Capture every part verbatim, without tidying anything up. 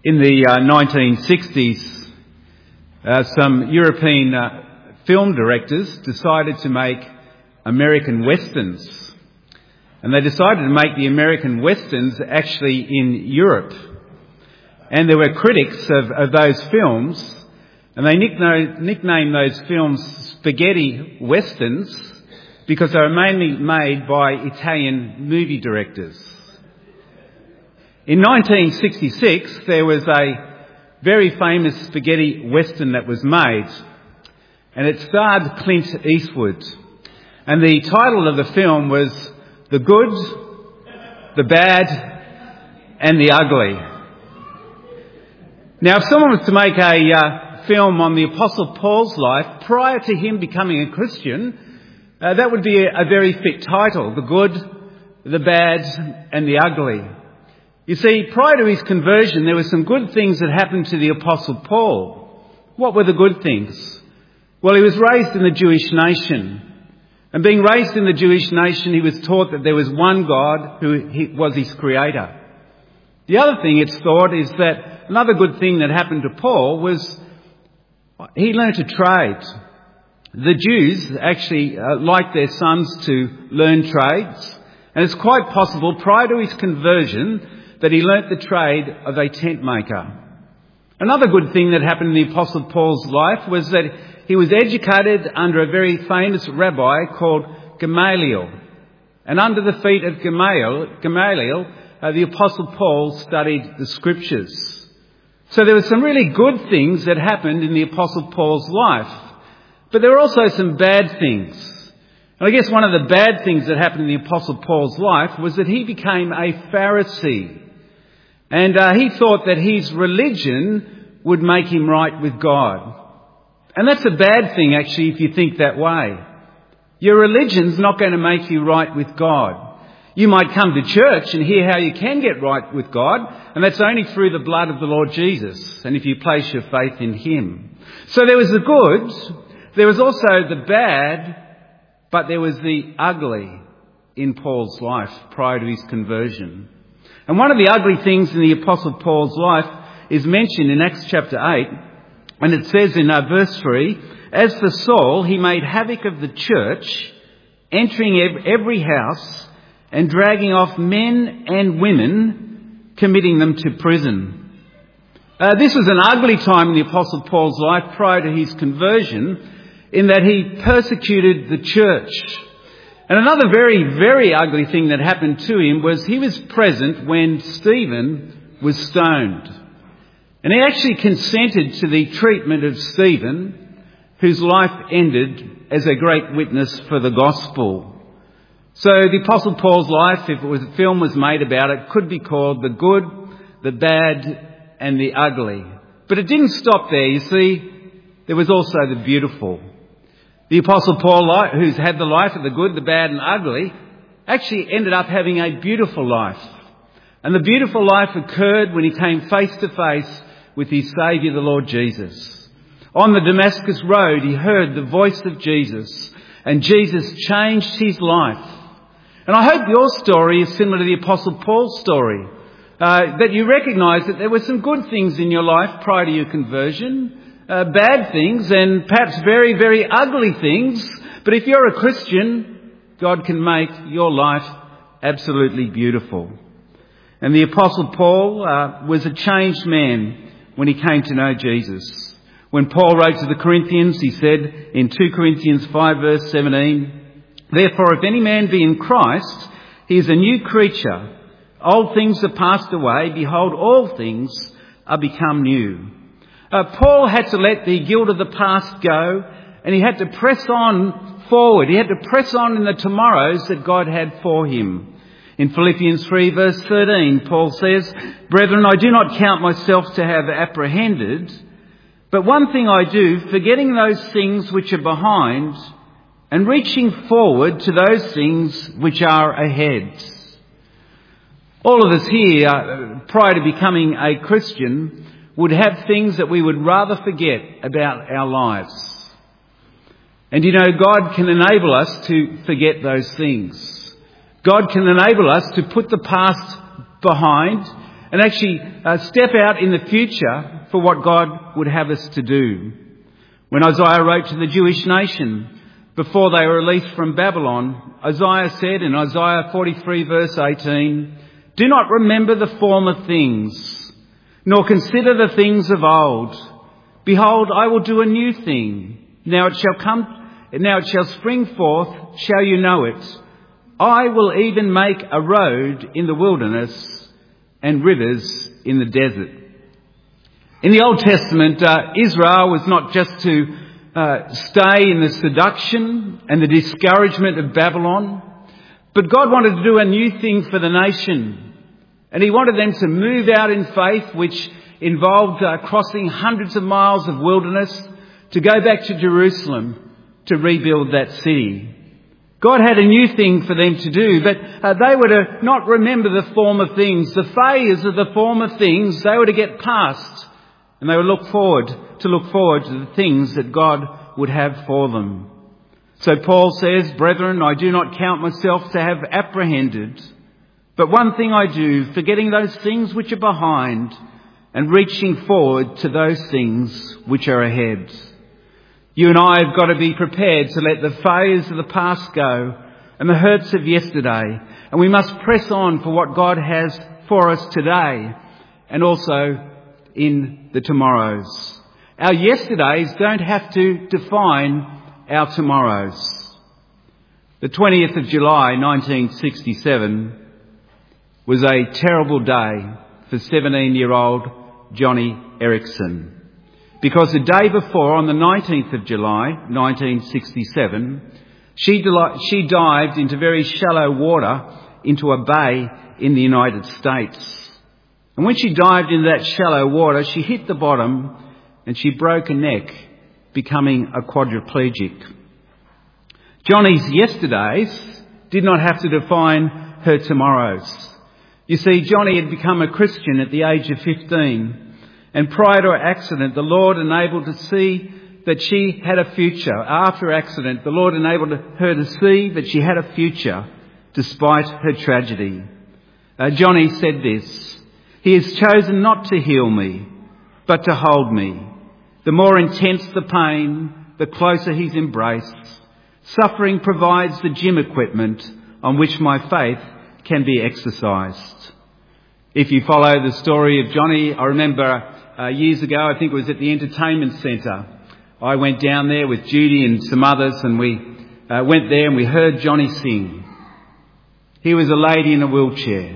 In the uh, nineteen sixties, uh, some European uh, film directors decided to make American westerns. And they decided to make the American westerns actually in Europe. And there were critics of, of those films, and they nicknamed, nicknamed those films spaghetti westerns because they were mainly made by Italian movie directors. In nineteen sixty-six, there was a very famous spaghetti western that was made, and it starred Clint Eastwood. And the title of the film was The Good, the Bad and the Ugly. Now, if someone was to make a uh, film on the Apostle Paul's life prior to him becoming a Christian, uh, that would be a, a very fit title, The Good, the Bad and the Ugly. You see, prior to his conversion, there were some good things that happened to the Apostle Paul. What were the good things? Well, he was raised in the Jewish nation. And being raised in the Jewish nation, he was taught that there was one God who he was his creator. The other thing it's thought is that another good thing that happened to Paul was he learnt a trade. The Jews actually uh, liked their sons to learn trades. And it's quite possible prior to his conversion that he learnt the trade of a tent maker. Another good thing that happened in the Apostle Paul's life was that he was educated under a very famous rabbi called Gamaliel. And under the feet of Gamaliel, Gamaliel uh, the Apostle Paul studied the Scriptures. So there were some really good things that happened in the Apostle Paul's life. But there were also some bad things. And I guess one of the bad things that happened in the Apostle Paul's life was that he became a Pharisee. And uh, he thought that his religion would make him right with God. And that's a bad thing, actually, if you think that way. Your religion's not going to make you right with God. You might come to church and hear how you can get right with God, and that's only through the blood of the Lord Jesus, and if you place your faith in Him. So there was the good, there was also the bad, but there was the ugly in Paul's life prior to his conversion. And one of the ugly things in the Apostle Paul's life is mentioned in Acts chapter eight, and it says in uh, verse three, "As for Saul, he made havoc of the church, entering ev- every house and dragging off men and women, committing them to prison." Uh, this was an ugly time in the Apostle Paul's life prior to his conversion, in that he persecuted the church. And another very, very ugly thing that happened to him was he was present when Stephen was stoned. And he actually consented to the treatment of Stephen, whose life ended as a great witness for the gospel. So the Apostle Paul's life, if it was a film was made about it, could be called The Good, the Bad and the Ugly. But it didn't stop there, you see. There was also the beautiful. The Apostle Paul, who's had the life of the good, the bad and ugly, actually ended up having a beautiful life. And the beautiful life occurred when he came face to face with his Saviour, the Lord Jesus. On the Damascus road, he heard the voice of Jesus, and Jesus changed his life. And I hope your story is similar to the Apostle Paul's story, uh, that you recognise that there were some good things in your life prior to your conversion, Uh, bad things and perhaps very, very ugly things. But if you're a Christian, God can make your life absolutely beautiful. And the Apostle Paul uh, was a changed man when he came to know Jesus. When Paul wrote to the Corinthians, he said in two Corinthians five verse seventeen, "Therefore, if any man be in Christ, he is a new creature. Old things are passed away. Behold, all things are become new." Uh, Paul had to let the guilt of the past go, and he had to press on forward. He had to press on in the tomorrows that God had for him. In Philippians three verse thirteen, Paul says, "Brethren, I do not count myself to have apprehended, but one thing I do, forgetting those things which are behind and reaching forward to those things which are ahead." All of us here, uh, prior to becoming a Christian, would have things that we would rather forget about our lives. And you know, God can enable us to forget those things. God can enable us to put the past behind and actually uh, step out in the future for what God would have us to do. When Isaiah wrote to the Jewish nation before they were released from Babylon, Isaiah said in Isaiah forty-three verse eighteen, "Do not remember the former things, nor consider the things of old. Behold, I will do a new thing. Now it shall come, now it shall spring forth, shall you know it? I will even make a road in the wilderness and rivers in the desert." In the Old Testament, uh, Israel was not just to uh, stay in the seduction and the discouragement of Babylon, but God wanted to do a new thing for the nation. And he wanted them to move out in faith, which involved uh, crossing hundreds of miles of wilderness to go back to Jerusalem to rebuild that city. God had a new thing for them to do, but uh, they were to not remember the former things. The failures of the former things, they were to get past, and they would look forward to look forward to the things that God would have for them. So Paul says, "Brethren, I do not count myself to have apprehended, but one thing I do, forgetting those things which are behind and reaching forward to those things which are ahead." You and I have got to be prepared to let the failures of the past go and the hurts of yesterday. And we must press on for what God has for us today and also in the tomorrows. Our yesterdays don't have to define our tomorrows. The twentieth of July nineteen sixty-seven was a terrible day for seventeen-year-old Joni Eareckson. Because the day before, on the nineteenth of July nineteen sixty-seven, she, del- she dived into very shallow water into a bay in the United States. And when she dived into that shallow water, she hit the bottom and she broke a neck, becoming a quadriplegic. Joni's yesterdays did not have to define her tomorrows. You see, Joni had become a Christian at the age of fifteen. And prior to her accident, the Lord enabled to see that she had a future. After her accident, the Lord enabled her to see that she had a future despite her tragedy. Uh, Joni said this, "He has chosen not to heal me, but to hold me. The more intense the pain, the closer his embrace. Suffering provides the gym equipment on which my faith can be exercised." If you follow the story of Joni, I remember Uh, years ago, I think it was at the entertainment centre. I went down there with Judy and some others, and we uh, went there and we heard Joni sing. Here was a lady in a wheelchair.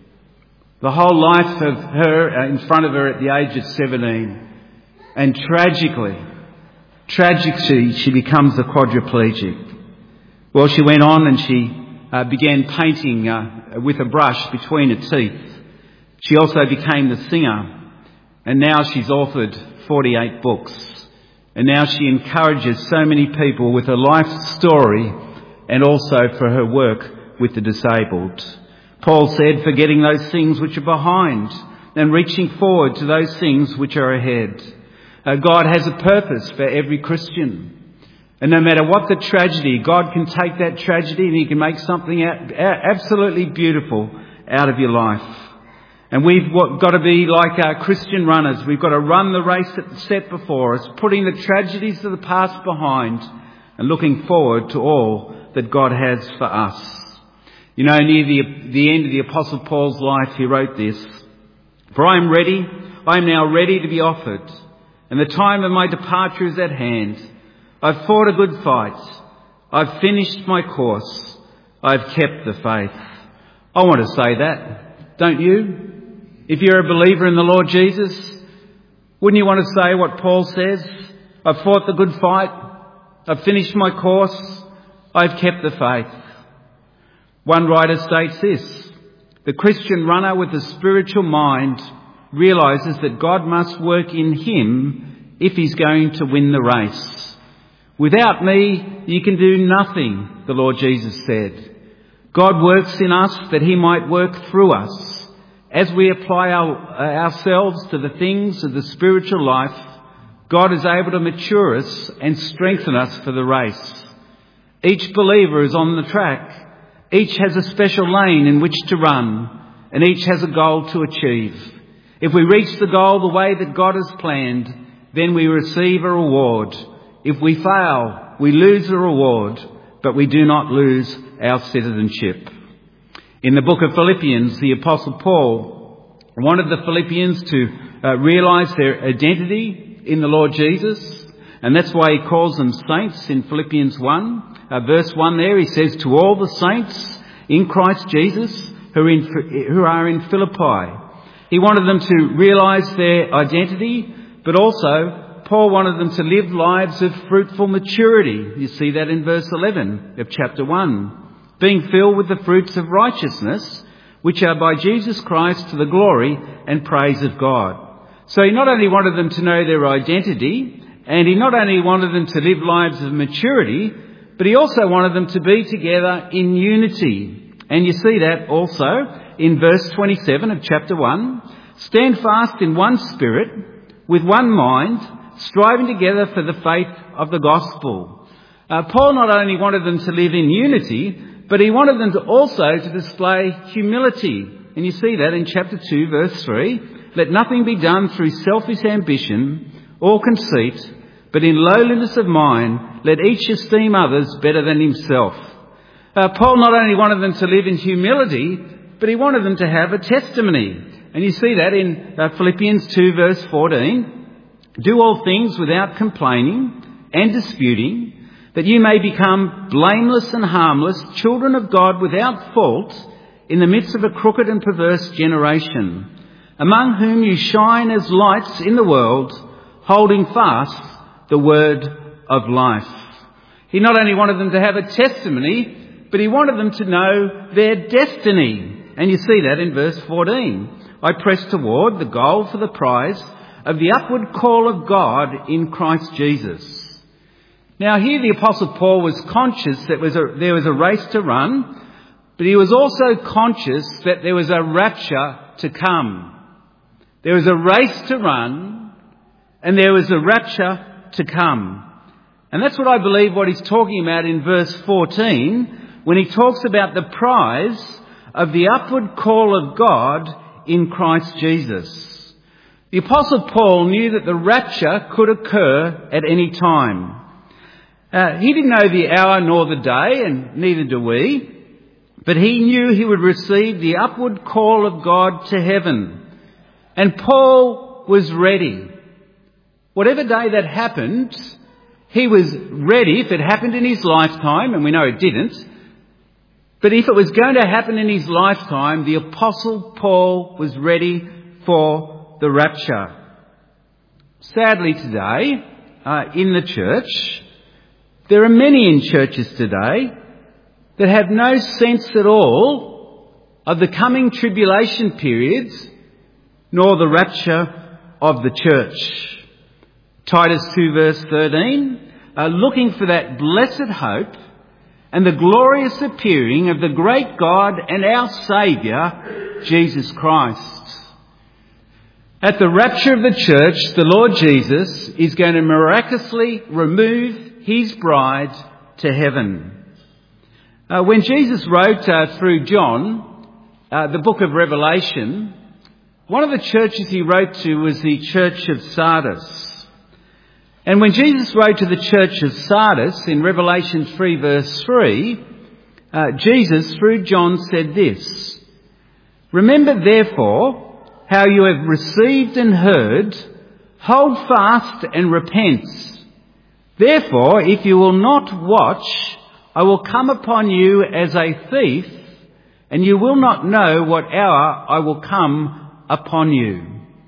The whole life of her uh, in front of her at the age of seventeen. And tragically, tragically, she becomes a quadriplegic. Well, she went on and she uh, began painting uh, with a brush between her teeth. She also became the singer. And now she's authored forty-eight books. And now she encourages so many people with her life story and also for her work with the disabled. Paul said, "Forgetting those things which are behind and reaching forward to those things which are ahead." Uh, God has a purpose for every Christian. And no matter what the tragedy, God can take that tragedy and he can make something absolutely beautiful out of your life. And we've got to be like our Christian runners. We've got to run the race that's set before us, putting the tragedies of the past behind and looking forward to all that God has for us. You know, near the, the end of the Apostle Paul's life, he wrote this, "For I am ready, I am now ready to be offered, and the time of my departure is at hand. I've fought a good fight. I've finished my course. I've kept the faith." I want to say that, don't you? If you're a believer in the Lord Jesus, wouldn't you want to say what Paul says? "I've fought the good fight. I've finished my course. I've kept the faith." One writer states this, "The Christian runner with a spiritual mind realises that God must work in him if he's going to win the race. Without me, you can do nothing, the Lord Jesus said. God works in us that he might work through us. As we apply our, uh, ourselves to the things of the spiritual life, God is able to mature us and strengthen us for the race. Each believer is on the track. Each has a special lane in which to run. and each has a goal to achieve. If we reach the goal the way that God has planned, then we receive a reward. If we fail, we lose the reward, but we do not lose our citizenship. In the book of Philippians, the Apostle Paul wanted the Philippians to uh, realise their identity in the Lord Jesus, and that's why he calls them saints in Philippians one. Uh, verse one there, he says, to all the saints in Christ Jesus who are in, who are in Philippi. He wanted them to realise their identity, but also Paul wanted them to live lives of fruitful maturity. You see that in verse eleven of chapter one. Being filled with the fruits of righteousness, which are by Jesus Christ to the glory and praise of God. So he not only wanted them to know their identity, and he not only wanted them to live lives of maturity, but he also wanted them to be together in unity. And you see that also in verse twenty-seven of chapter one. Stand fast in one spirit, with one mind, striving together for the faith of the gospel. Uh, Paul not only wanted them to live in unity, but he wanted them to also to display humility. And you see that in chapter two, verse three. Let nothing be done through selfish ambition or conceit, but in lowliness of mind, let each esteem others better than himself. Uh, Paul not only wanted them to live in humility, but he wanted them to have a testimony. And you see that in uh, Philippians two, verse fourteen. Do all things without complaining and disputing, that you may become blameless and harmless, children of God without fault, in the midst of a crooked and perverse generation, among whom you shine as lights in the world, holding fast the word of life. He not only wanted them to have a testimony, but he wanted them to know their destiny. And you see that in verse fourteen. I press toward the goal for the prize of the upward call of God in Christ Jesus. Now here the Apostle Paul was conscious that was a, there was a race to run, but he was also conscious that there was a rapture to come. There was a race to run, and there was a rapture to come. And that's what I believe what he's talking about in verse fourteen, when he talks about the prize of the upward call of God in Christ Jesus. The Apostle Paul knew that the rapture could occur at any time. Uh, he didn't know the hour nor the day, and neither do we, but he knew he would receive the upward call of God to heaven. And Paul was ready. Whatever day that happened, he was ready. If it happened in his lifetime, and we know it didn't, but if it was going to happen in his lifetime, the Apostle Paul was ready for the rapture. Sadly today, uh, in the church, there are many in churches today that have no sense at all of the coming tribulation periods, nor the rapture of the church. Titus two verse thirteen, uh, looking for that blessed hope and the glorious appearing of the great God and our Saviour, Jesus Christ. At the rapture of the church, the Lord Jesus is going to miraculously remove his bride to heaven. Uh, when Jesus wrote uh, through John, uh, the book of Revelation, one of the churches he wrote to was the church of Sardis. And when Jesus wrote to the church of Sardis in Revelation three verse three, uh, Jesus through John said this, remember therefore how you have received and heard, hold fast and repent. Therefore, if you will not watch, I will come upon you as a thief, and you will not know what hour I will come upon you.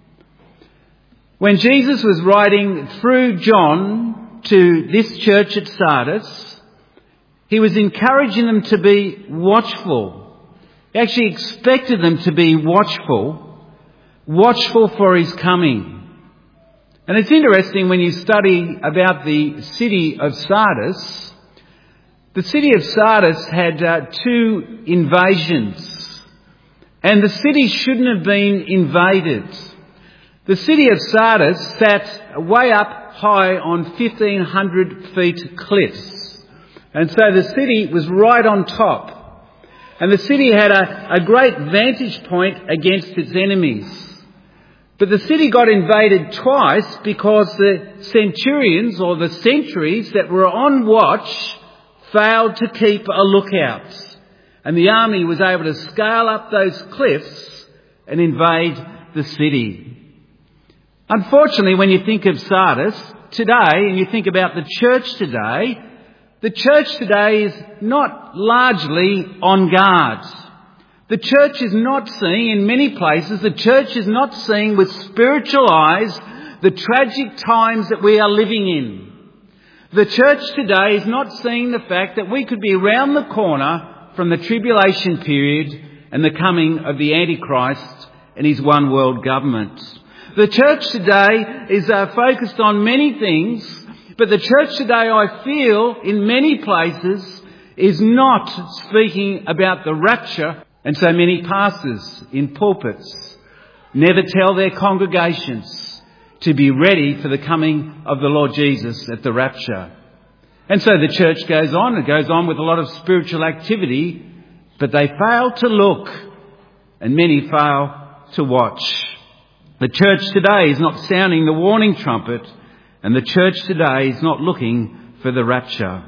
When Jesus was writing through John to this church at Sardis, he was encouraging them to be watchful. He actually expected them to be watchful, watchful for his coming. And it's interesting when you study about the city of Sardis. The city of Sardis had uh, two invasions, and the city shouldn't have been invaded. The city of Sardis sat way up high on fifteen hundred feet cliffs, and so the city was right on top. And the city had a, a great vantage point against its enemies. But the city got invaded twice because the centurions or the sentries that were on watch failed to keep a lookout. And the army was able to scale up those cliffs and invade the city. Unfortunately, when you think of Sardis today and you think about the church today, the church today is not largely on guard. The church is not seeing, in many places, the church is not seeing with spiritual eyes the tragic times that we are living in. The church today is not seeing the fact that we could be around the corner from the tribulation period and the coming of the Antichrist and his one world government. The church today is uh, focused on many things, but the church today, I feel, in many places, is not speaking about the rapture. And so many pastors in pulpits never tell their congregations to be ready for the coming of the Lord Jesus at the rapture. And so the church goes on. It goes on with a lot of spiritual activity, but they fail to look, and many fail to watch. The church today is not sounding the warning trumpet, and the church today is not looking for the rapture.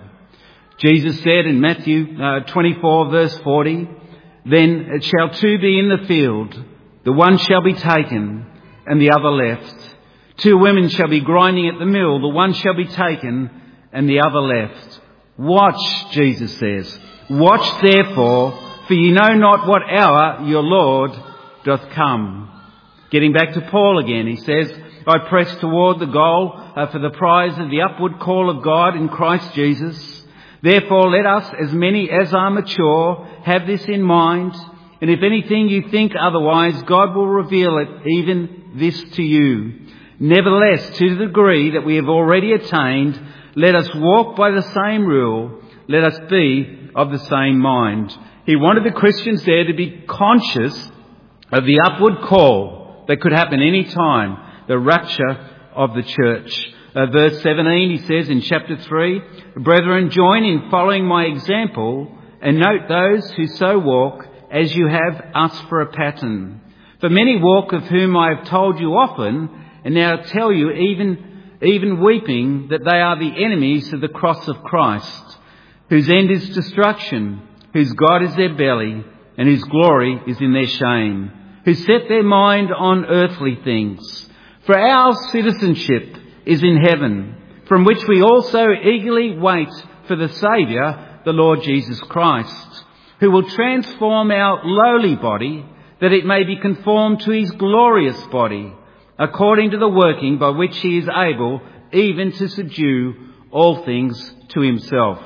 Jesus said in Matthew uh, twenty-four verse forty, "Then it shall two be in the field, the one shall be taken and the other left. Two women shall be grinding at the mill, the one shall be taken and the other left. Watch," Jesus says, "watch therefore, for ye know not what hour your Lord doth come." Getting back to Paul again, he says, "I press toward the goal uh, for the prize of the upward call of God in Christ Jesus. Therefore let us, as many as are mature, have this in mind. And if anything you think otherwise, God will reveal it, even this to you. Nevertheless, to the degree that we have already attained, let us walk by the same rule. Let us be of the same mind." He wanted the Christians there to be conscious of the upward call that could happen any time, the rapture of the church. Uh, verse seventeen, he says in chapter three, "Brethren, join in following my example and note those who so walk as you have us for a pattern. For many walk, of whom I have told you often, and now tell you even, even weeping, that they are the enemies of the cross of Christ, whose end is destruction, whose God is their belly, and whose glory is in their shame, who set their mind on earthly things. For our citizenship is in heaven, from which we also eagerly wait for the Saviour, the Lord Jesus Christ, who will transform our lowly body, that it may be conformed to his glorious body, according to the working by which he is able even to subdue all things to himself."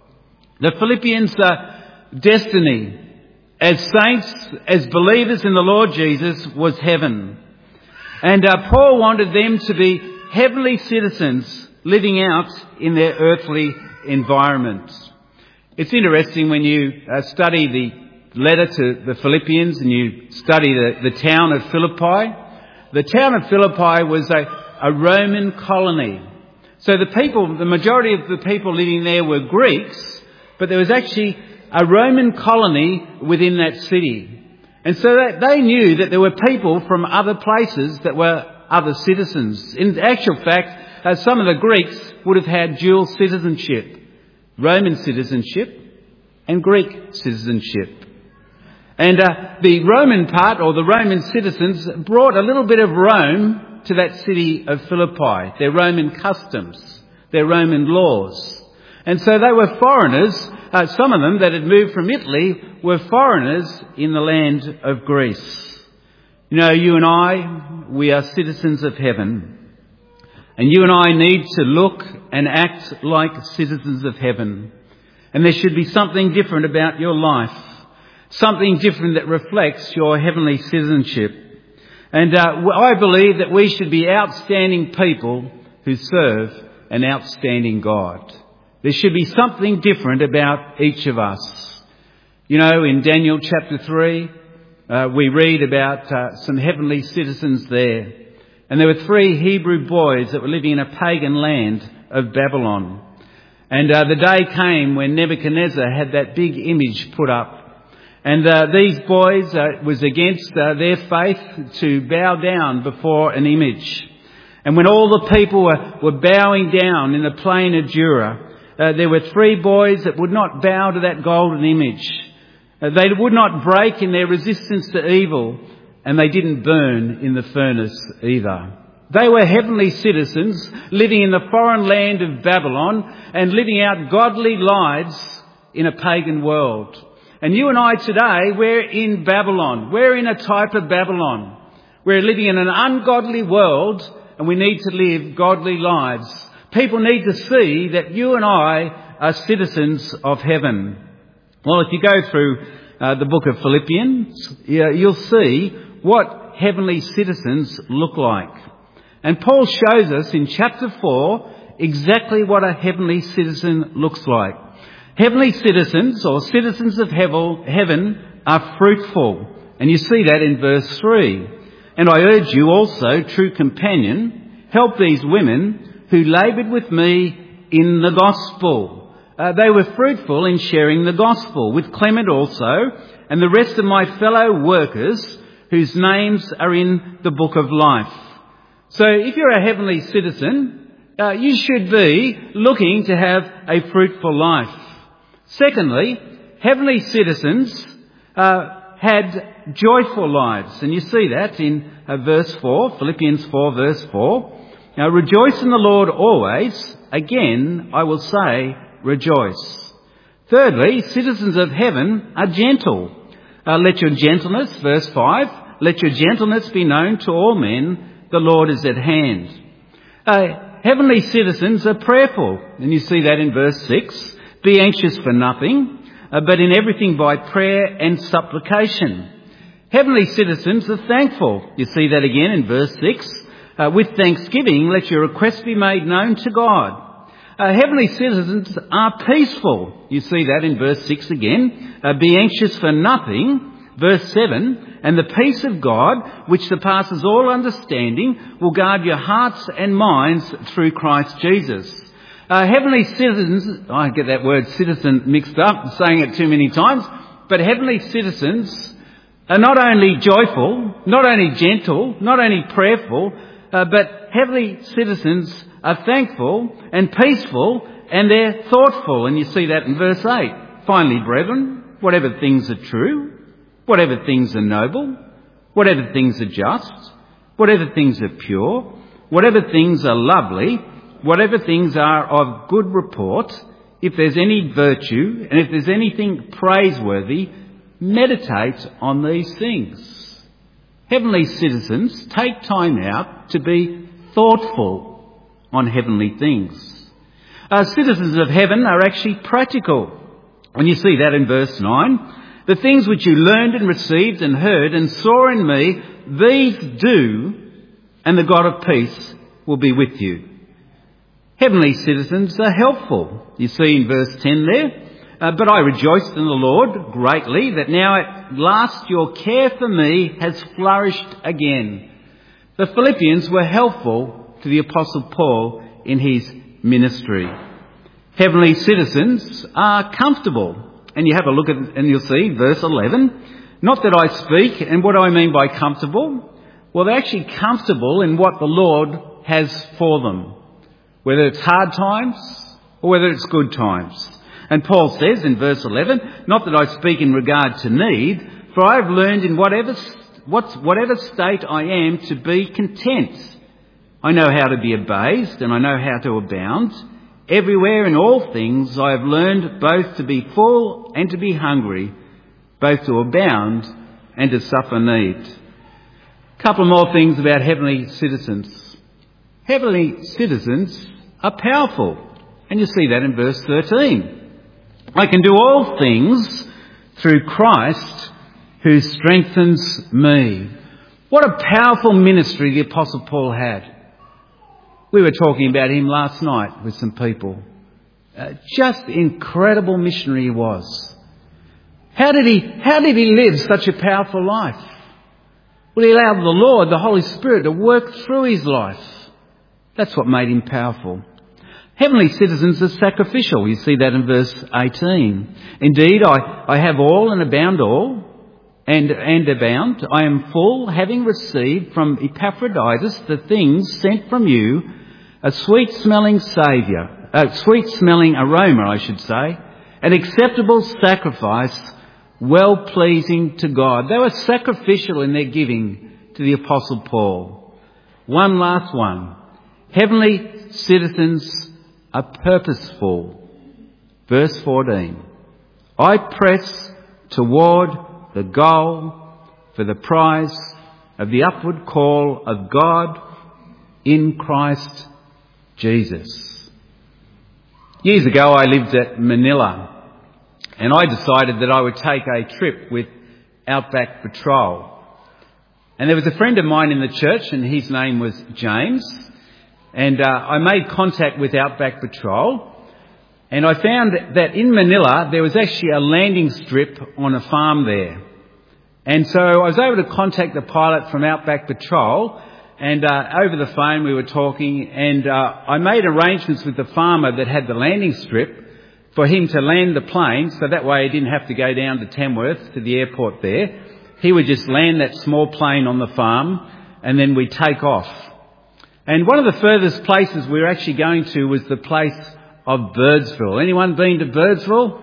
The Philippians' uh, destiny as saints, as believers in the Lord Jesus, was heaven. And uh, Paul wanted them to be heavenly citizens living out in their earthly environment. It's interesting when you uh, study the letter to the Philippians and you study the, the town of Philippi. The town of Philippi was a, a Roman colony. So the people, the majority of the people living there were Greeks, but there was actually a Roman colony within that city. And so that they knew that there were people from other places that were other citizens. In actual fact, uh, some of the Greeks would have had dual citizenship, Roman citizenship and Greek citizenship. And uh, the Roman part, or the Roman citizens, brought a little bit of Rome to that city of Philippi, their Roman customs, their Roman laws. And so they were foreigners. Uh, some of them that had moved from Italy were foreigners in the land of Greece. You know, you and I, we are citizens of heaven. And you and I need to look and act like citizens of heaven. And there should be something different about your life. Something different that reflects your heavenly citizenship. And uh, I believe that we should be outstanding people who serve an outstanding God. There should be something different about each of us. You know, in Daniel chapter three, uh, we read about uh, some heavenly citizens there. And there were three Hebrew boys that were living in a pagan land of Babylon. And uh, the day came when Nebuchadnezzar had that big image put up. And uh, these boys, uh, it was against uh, their faith to bow down before an image. And when all the people were, were bowing down in the plain of Dura, uh, there were three boys that would not bow to that golden image. Uh, they would not break in their resistance to evil, and they didn't burn in the furnace either. They were heavenly citizens living in the foreign land of Babylon and living out godly lives in a pagan world. And you and I today, we're in Babylon. We're in a type of Babylon. We're living in an ungodly world, and we need to live godly lives. People need to see that you and I are citizens of heaven. Well, if you go through uh, the book of Philippians, you'll see what heavenly citizens look like. And Paul shows us in chapter four exactly what a heavenly citizen looks like. Heavenly citizens, or citizens of heaven, are fruitful. And you see that in verse three. And I urge you also, true companion, help these women who laboured with me in the gospel. Uh, they were fruitful in sharing the gospel, with Clement also, and the rest of my fellow workers, whose names are in the book of life. So if you're a heavenly citizen, uh, you should be looking to have a fruitful life. Secondly, heavenly citizens uh, had joyful lives. And you see that in uh, verse four, Philippians four, verse four. Now, rejoice in the Lord always. Again, I will say, rejoice. Thirdly, citizens of heaven are gentle. Uh, let your gentleness, verse five, let your gentleness be known to all men. The Lord is at hand. Uh, heavenly citizens are prayerful. And you see that in verse six. Be anxious for nothing, uh, but in everything by prayer and supplication. Heavenly citizens are thankful. You see that again in verse six. Uh, with thanksgiving, let your requests be made known to God. Uh, heavenly citizens are peaceful. You see that in verse six again. Uh, be anxious for nothing. Verse seven. And the peace of God, which surpasses all understanding, will guard your hearts and minds through Christ Jesus. Uh, heavenly citizens, I get that word citizen mixed up, saying it too many times, but heavenly citizens are not only joyful, not only gentle, not only prayerful, uh, but heavenly citizens are thankful and peaceful, and they're thoughtful. And you see that in verse eight. Finally, brethren, whatever things are true, whatever things are noble, whatever things are just, whatever things are pure, whatever things are lovely, whatever things are of good report, if there's any virtue and if there's anything praiseworthy, meditate on these things. Heavenly citizens take time out to be thoughtful on heavenly things. Uh, citizens of heaven are actually practical. And you see that in verse nine. The things which you learned and received and heard and saw in me, these do, and the God of peace will be with you. Heavenly citizens are helpful. You see in verse ten there. Uh, but I rejoiced in the Lord greatly that now at last your care for me has flourished again. The Philippians were helpful to the Apostle Paul in his ministry. Heavenly citizens are comfortable. And you have a look at, and you'll see verse eleven. Not that I speak, and what do I mean by comfortable? Well, they're actually comfortable in what the Lord has for them. Whether it's hard times or whether it's good times. And Paul says in verse eleven, not that I speak in regard to need, for I have learned in whatever, whatever state I am to be content. I know how to be abased and I know how to abound. Everywhere in all things I have learned both to be full and to be hungry, both to abound and to suffer need. A couple more things about heavenly citizens. Heavenly citizens are powerful. And you see that in verse thirteen. I can do all things through Christ who strengthens me. What a powerful ministry the Apostle Paul had. We were talking about him last night with some people. Uh, just incredible missionary he was. How did he, how did he live such a powerful life? Well, he allowed the Lord, the Holy Spirit, to work through his life. That's what made him powerful. Heavenly citizens are sacrificial. You see that in verse eighteen. Indeed, I, I have all and abound all, and, and abound. I am full, having received from Epaphroditus the things sent from you, a sweet-smelling saviour, a sweet-smelling aroma, I should say, an acceptable sacrifice, well-pleasing to God. They were sacrificial in their giving to the Apostle Paul. One last one. Heavenly citizens are purposeful. Verse fourteen. I press toward the goal for the prize of the upward call of God in Christ Jesus. Years ago I lived at Manila, and I decided that I would take a trip with Outback Patrol. And there was a friend of mine in the church, and his name was James. And uh, I made contact with Outback Patrol, and I found that in Manila there was actually a landing strip on a farm there. And so I was able to contact the pilot from Outback Patrol, and uh, over the phone we were talking, and uh, I made arrangements with the farmer that had the landing strip for him to land the plane, so that way he didn't have to go down to Tamworth to the airport there. He would just land that small plane on the farm, and then we'd take off. And one of the furthest places we were actually going to was the place of Birdsville. Anyone been to Birdsville?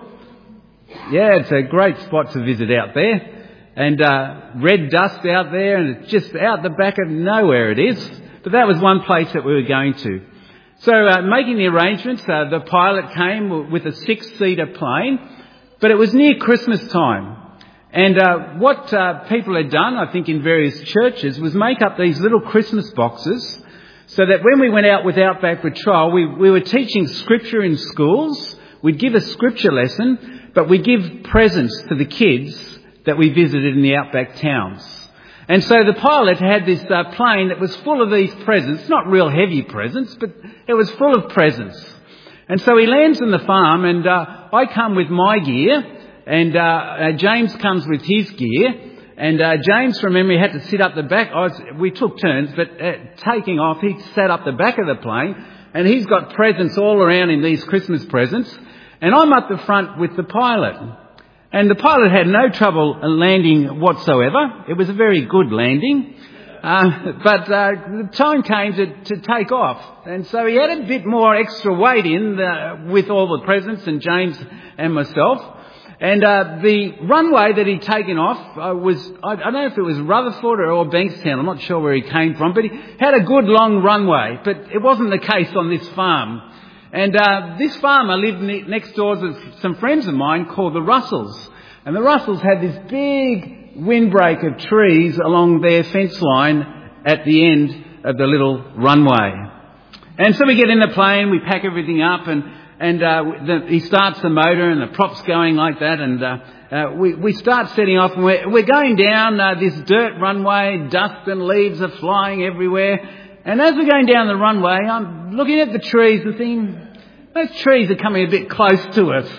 Yeah, it's a great spot to visit out there. And uh, red dust out there, and it's just out the back of nowhere it is. But that was one place that we were going to. So uh, making the arrangements, uh, the pilot came with a six-seater plane, but it was near Christmas time. And uh, what uh, people had done, I think in various churches, was make up these little Christmas boxes, so that when we went out with Outback Patrol, we, we were teaching scripture in schools. We'd give a scripture lesson, but we'd give presents to the kids that we visited in the Outback towns. And so the pilot had this uh, plane that was full of these presents, not real heavy presents, but it was full of presents. And so he lands on the farm, and uh, I come with my gear, and uh, uh, James comes with his gear. And uh, James, from memory, had to sit up the back. I was, we took turns, but uh, taking off, he sat up the back of the plane, and he's got presents all around in these Christmas presents. And I'm up the front with the pilot. And the pilot had no trouble landing whatsoever. It was a very good landing. Uh, but uh, the time came to, to take off. And so he had a bit more extra weight in the, with all the presents, and James and myself. And uh, the runway that he'd taken off uh, was, I, I don't know if it was Rutherford or, or Bankstown, I'm not sure where he came from, but he had a good long runway. But it wasn't the case on this farm. And uh, this farmer lived ne- next door to some friends of mine called the Russells. And the Russells had this big windbreak of trees along their fence line at the end of the little runway. And so we get in the plane, we pack everything up, and And uh, the, he starts the motor, and the prop's going like that, and uh, uh, we, we start setting off, and we're, we're going down uh, this dirt runway. Dust and leaves are flying everywhere. And as we're going down the runway, I'm looking at the trees and thinking, those trees are coming a bit close to us.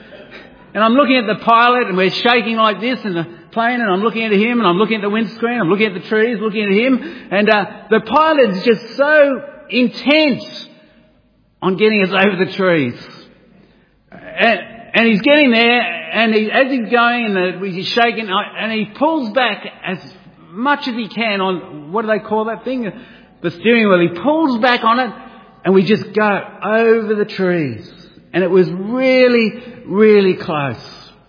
And I'm looking at the pilot, and we're shaking like this in the plane, and I'm looking at him, and I'm looking at the windscreen, I'm looking at the trees, looking at him, and uh, the pilot's just so intense on getting us over the trees. And, and he's getting there, and he, as he's going, and the, he's shaking, and he pulls back as much as he can on, what do they call that thing? The steering wheel. He pulls back on it, and we just go over the trees. And it was really, really close.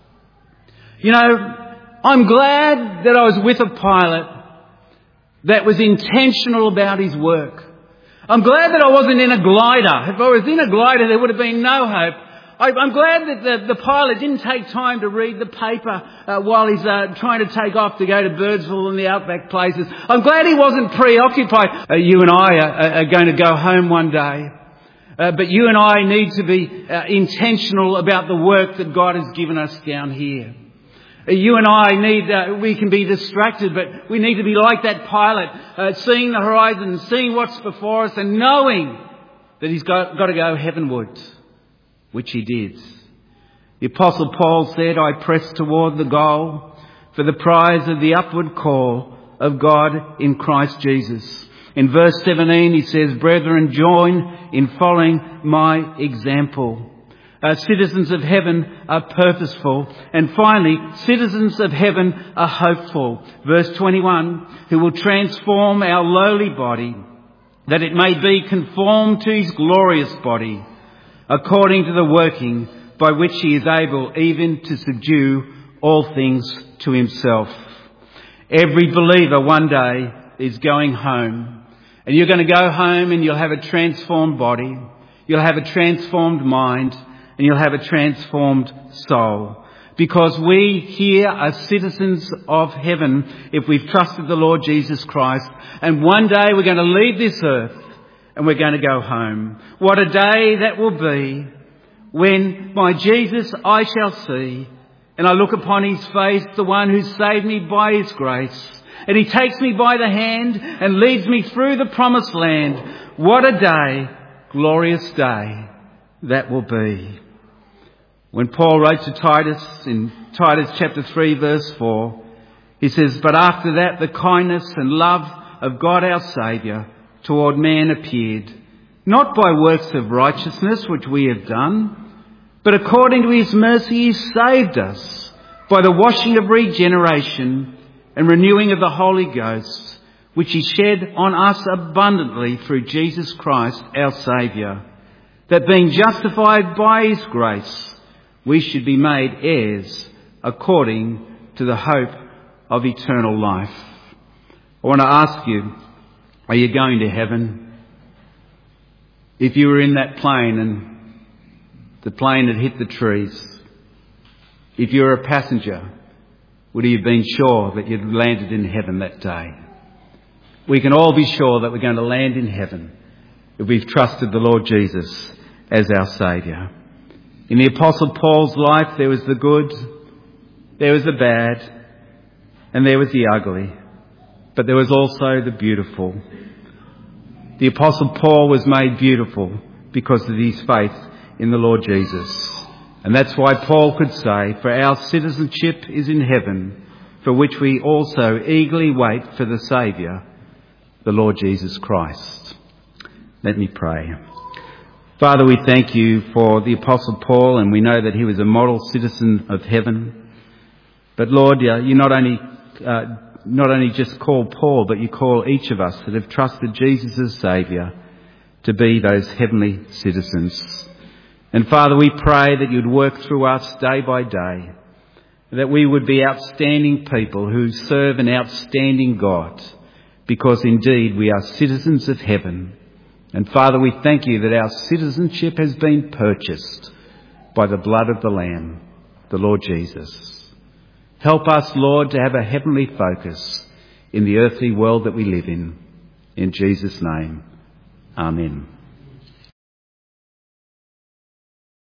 You know, I'm glad that I was with a pilot that was intentional about his work. I'm glad that I wasn't in a glider. If I was in a glider, there would have been no hope. I, I'm glad that the, the pilot didn't take time to read the paper uh, while he's uh, trying to take off to go to Birdsville and the outback places. I'm glad he wasn't preoccupied. Uh, you and I are, are going to go home one day. Uh, but you and I need to be uh, intentional about the work that God has given us down here. Uh, you and I need, uh, we can be distracted, but we need to be like that pilot, uh, seeing the horizon, seeing what's before us, and knowing that he's got, got to go heavenward, which he did. The Apostle Paul said, I press toward the goal for the prize of the upward call of God in Christ Jesus. In verse seventeen, he says, "Brethren, join in following my example." Uh, citizens of heaven are purposeful. And finally, citizens of heaven are hopeful. Verse twenty-one, "Who will transform our lowly body, that it may be conformed to his glorious body, according to the working by which he is able even to subdue all things to himself." Every believer one day is going home. And you're going to go home and you'll have a transformed body. You'll have a transformed mind. And you'll have a transformed soul. Because we here are citizens of heaven if we've trusted the Lord Jesus Christ. And one day we're going to leave this earth and we're going to go home. What a day that will be when my Jesus I shall see, and I look upon his face, the one who saved me by his grace, and he takes me by the hand and leads me through the promised land. What a day, glorious day that will be. When Paul wrote to Titus in Titus chapter three verse four, he says, "But after that the kindness and love of God our Saviour toward man appeared, not by works of righteousness which we have done, but according to his mercy he saved us by the washing of regeneration and renewing of the Holy Ghost, which he shed on us abundantly through Jesus Christ our Saviour, that being justified by his grace, we should be made heirs according to the hope of eternal life." I want to ask you, are you going to heaven? If you were in that plane and the plane had hit the trees, if you were a passenger, would you have been sure that you'd landed in heaven that day? We can all be sure that we're going to land in heaven if we've trusted the Lord Jesus as our Saviour. In the Apostle Paul's life, there was the good, there was the bad, and there was the ugly. But there was also the beautiful. The Apostle Paul was made beautiful because of his faith in the Lord Jesus. And that's why Paul could say, "For our citizenship is in heaven, for which we also eagerly wait for the Saviour, the Lord Jesus Christ." Let me pray. Father, we thank you for the Apostle Paul, and we know that he was a model citizen of heaven. But Lord, you not only uh, not only just call Paul, but you call each of us that have trusted Jesus as Saviour to be those heavenly citizens. And Father, we pray that you'd work through us day by day, that we would be outstanding people who serve an outstanding God, because indeed we are citizens of heaven. And Father, we thank you that our citizenship has been purchased by the blood of the Lamb, the Lord Jesus. Help us, Lord, to have a heavenly focus in the earthly world that we live in. In Jesus' name, amen.